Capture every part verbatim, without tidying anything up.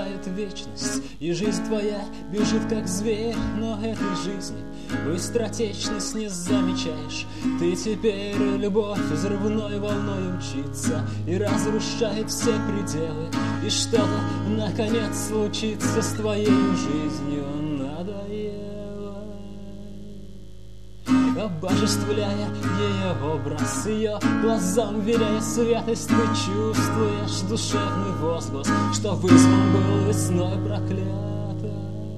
наступает вечность, и жизнь твоя бежит как зверь, но этой жизни быстротечность не замечаешь. Ты теперь любовь взрывной волной мчится и разрушает все пределы, и что-то наконец случится с твоей жизнью. Надоело, обожествляя ее образ, ее глазам веляя святость, ты чувствуешь душевный возглас, что вызван был весной проклятой.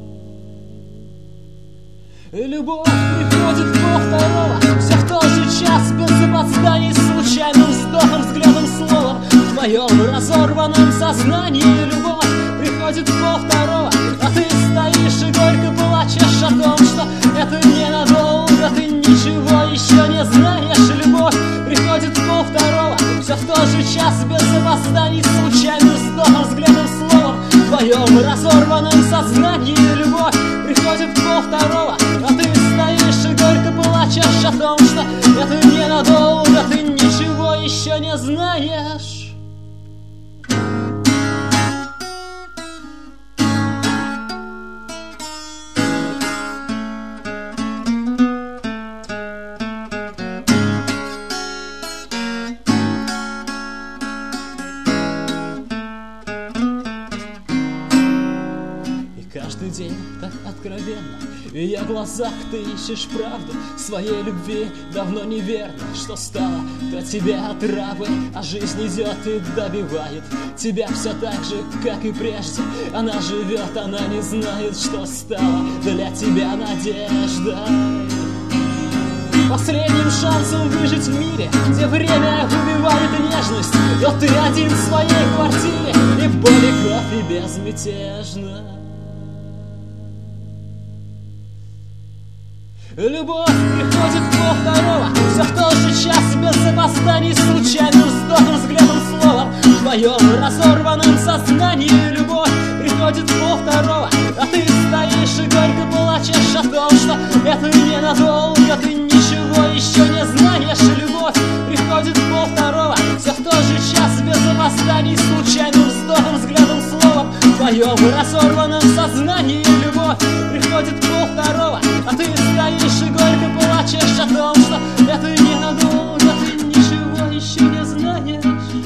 Любовь приходит по второго, все в тот же час, без опозданий, случайным вздохом, взглядом, словом, в твоем разорванном сознании. Любовь приходит по второго, а ты стоишь и горько плачешь о том, что это ненадолго, ты ничего еще не знаешь. Любовь приходит по второго, все в тот же час, без опозданий, случайным вздохом, взглядом, словом, в твоем разорванном сознании. Любовь приходит по второго, а ты стоишь и горько плачешь о том, что это ненадолго, ты ничего еще не знаешь. Каждый день так откровенно, в ее глазах ты ищешь правду, своей любви давно неверно. Что стало для тебя отравой, а жизнь идет и добивает тебя все так же, как и прежде. Она живет, она не знает, что стало для тебя надеждой. Последним шансом выжить в мире, где время убивает нежность, но ты один в своей квартире, и боль и кровь, и безмятежно. Любовь приходит по второго, все в тот же час, без опозданий, случайным вздохом, взглядом, словом, в твоем разорванном сознании. Любовь приходит по второго, а ты стоишь и горько плачешь о том, что это ненадолго, ты ничего еще не знаешь. Любовь приходит по второго, все в тот же час, без опозданий, случайным вздохом, взглядом, словом, в твоем разорванном сознании. Любовь приходит по второго, а ты стоишь и горько плачешь о том, что это ненадолго, ты ничего еще не знаешь.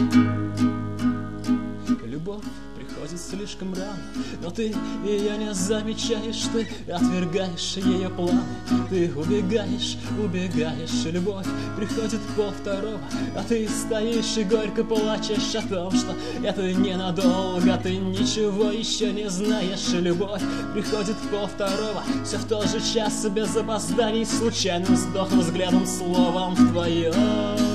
Любовь приходит слишком рано, но ты ее не замечаешь, ты отвергаешь ее планы, ты убегаешь, убегаешь. Любовь приходит по второго, а ты стоишь и горько плачешь о том, что это ненадолго, ты ничего еще не знаешь. Любовь приходит по второго, все в тот же час, без опозданий, случайным вздохом, взглядом, словом, в твоем